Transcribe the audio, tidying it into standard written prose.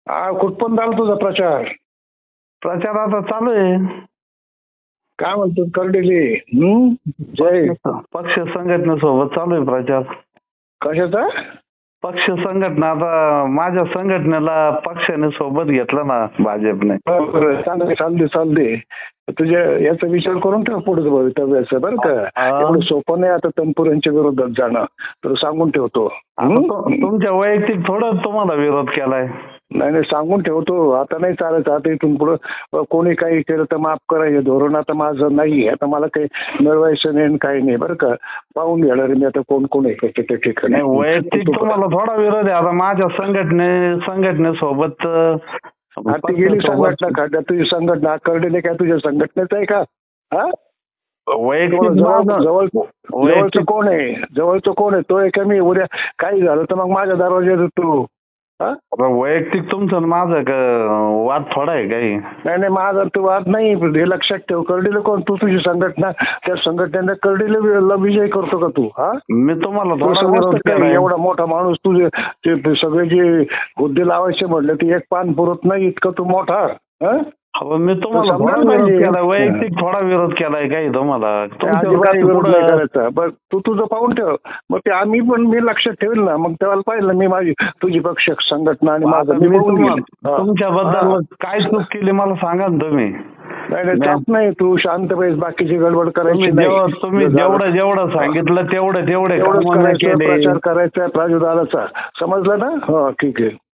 कुठपर्यंत आला तुझा प्रचार? प्रचार आता चालू आहे. काय म्हणतो करडेले? जय. पक्ष संघटनेसोबत चालू आहे प्रचार. कशाचा? पक्ष संघटना. आता माझ्या संघटनेला पक्षाने सोबत घेतलं ना भाजपने. चालते. तुझ्या याचा विचार करून ठेव पुढे भवितव्याचं बरं का. एवढं सोपं नाही आता तनपुरांच्या विरोधात जाणं, तर सांगून ठेवतो. तुमच्या वैयक्तिक थोडं तुम्हाला विरोध केलाय. नाही सांगून ठेवतो. आता नाही चालायचं. आता इथून पुढे कोणी काही केलं तर माफ करायचं धोरण आता माझं नाही. आता मला काही मिळवायचं नाही काही नाही बरं का. पाहून घेणार मी आता कोण कोण आहे त्या ठिकाणी. वैयक्तिक तुम्हाला थोडा विरोध आहे. आता माझ्या संघटनेसोबत ती गेली संघटना का? तुझी संघटना करडेले काय तुझ्या संघटनेच आहे का? जवळचं कोण आहे? जवळचं कोण आहे? तो आहे का मी? उद्या काही झालं तर मग माझ्या दरवाज्यात तू वैयक्तिक तुमचं माझं वाद थोडा आहे काही. नाही माझा तो वाद नाही. हे लक्षात ठेव. करडेले कोण? तू तुझी संघटना, त्या संघटनेने करडेला विजय करतो का तू? मी तुम्हाला एवढा मोठा माणूस तुझे सगळे जे हुद्दे लावायचे म्हटले ते एक पान पुरत नाही इतकं तू मोठा. मी तुम्हाला वैयक्तिक थोडा विरोध केलाय काही तुम्हाला. विरोध नाही करायचा. बरं तू तुझं पाहून ठेव. मग ते आम्ही पण मी लक्षात ठेवेल ना. मग तेव्हा पाहिलं मी माझी तुझी पक्ष संघटना आणि माझं तुमच्याबद्दल काय चूक केली मला सांगा ना तुम्ही. नाही तू शांत पाहिजे. बाकीची गडबड करायची नाही. तुम्ही जेवढं सांगितलं तेवढे प्रचार करायचा प्राजुर्भावाचा. समजलं ना? हो ठीक आहे.